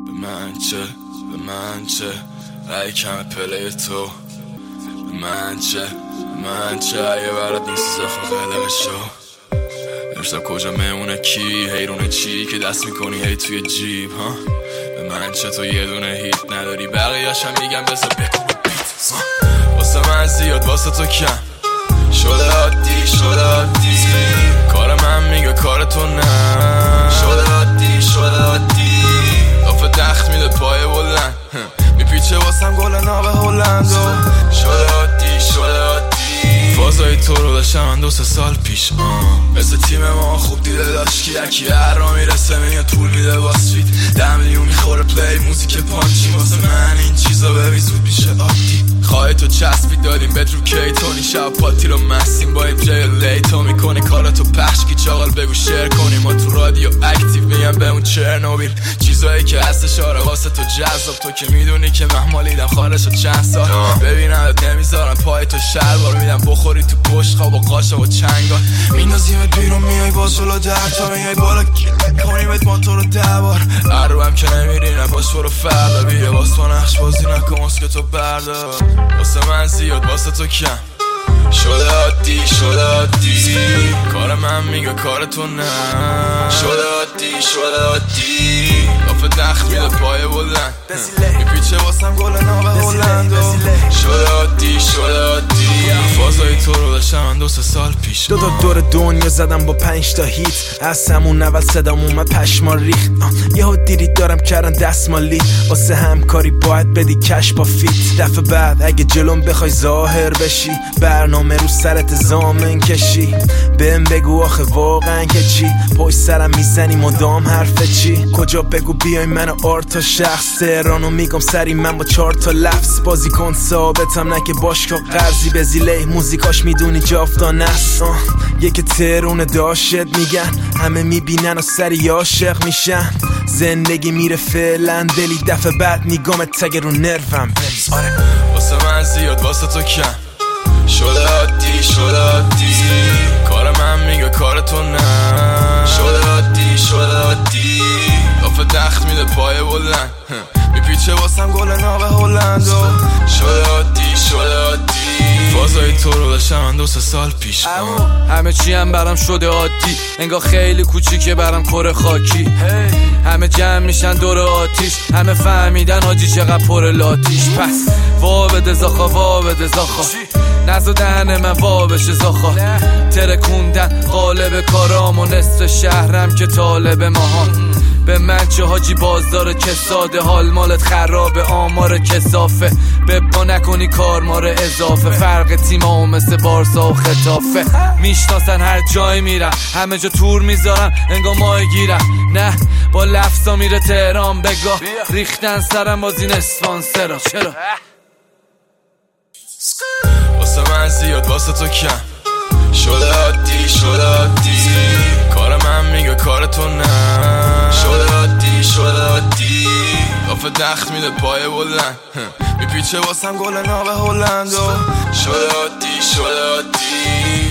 به من چه ای کم پله تو. به من چه اگه برات نیست زخم قلقه شو. امشب کجا میمونه کی حیرونه چی که دست میکنی هی توی جیب ها. به من چه تو یه دونه هیت نداری بقیه‌اشم میگم بذار بکن بیت. واسه من زیاد واسه تو کم شده عادی کار من میگه کار تو نه. شده عادی دافه دخت میده پای بلند میپیچه واسم گل ناب هلند. شده عادی فازای تو رو داشتم من 2-3 سال پیش مثل تیم ما خوب دیده داشت که یکی هر را میرسه میگه طول میده باز فیت 10 میلیون میخوره پلی موزیک پانچی. واسه من این چیزا ببین زود میشه عادی. خواهی تو چسبی دادیم بدرو کی تونی شب پاتی رو مستیم با این جای لیتو میکنه کاراتو پخش کی چاقال بگو شیر کنیم. ما تو رادیو اکتیو میگم به اون چرنوبیل چیزایی که هستش آره واسه تو جذاب. تو که میدونی که من مالیدم خارج چند سال ببینمت نمیذارم پای تو شلوار میدم بخوری تو گوشت خواب و قاشق و چنگال میندازیمت بیرون میای باز جلو در تا میای بالا کنیمت ما تو رو 10 بار عروم که نمیری نباش برو فردا بیا باز تو نقش بازی نکن مسکه تو بردار. واسه من زیاد واسه تو کم شده عادی کار من میگه کار تو نه. شده عادی دافه دخت میده پای بلند میپیچه واسم گل ناب هلند. شده عادی فازای تو رو داشتم من 2-3 سال پیش 2 تا دور دنیا زدم با 5 تا هیت از همون اول صدام اومد پشمان ریخت. یهو دیدی دارم کردن دستمالی واسه همکاری باید بدی کش با فیت. دفعه بعد اگه جلوم بخوای ظاهر بشی برنامه رو سرت زامن کشی بهم بگو آخه واقعا که چی پشت سرم میزنی مدام حرف چی. کجا بگو بیای منو آرتا شخص تهرانو میگم سری من با 4 تا لفظ بازی کن ثابتم نه که باشگاه قرضی به زیله موزیکاش میدونی جافتانه است. یکی ترونه داشت میگن همه میبینن و سری عاشق میشن. زندگی میره فعلا دلی دفعه بعد نگامت تگه رو نروم بریز. آره واسه من زیاد واسه تو کم شده عادی کار من میگه کار تو نه. شده عادی دافه دخت میده پای بلند میپیچه واسم گل ناب هلند. شده عادی فازای تو رو داشتم من 2-3 سال پیش همه چی هم برام شده عادی انگار خیلی کوچیکه برام کره خاکی. همه جمع میشن دور آتیش همه فهمیدن حاجی چقدر پر لاتیش. پس وا بده زاخا نزو دهن من وا بشه زاخا ترکوندن قالب کارام و نصف شهرم که طالب ماهان. به من چه حاجی بازدار کساده حال مالت خرابه آمار کسافه بپا نکنی کار ماره اضافه. فرق تیمام مثل بارسا و خطافه میشناسن هر جای میرم همه جا تور میذارم انگار ماه گیرم. نه با لفظا میره تهران بگاه ریختن سرم بازین اسپانسرا. چرا واسه من زیاد واسه تو کم شده عادی کار من میگه کار تو نه. شده عادی دافه دخت میده پای بلند میپیچه واسم گل ناب هلند. شده عادی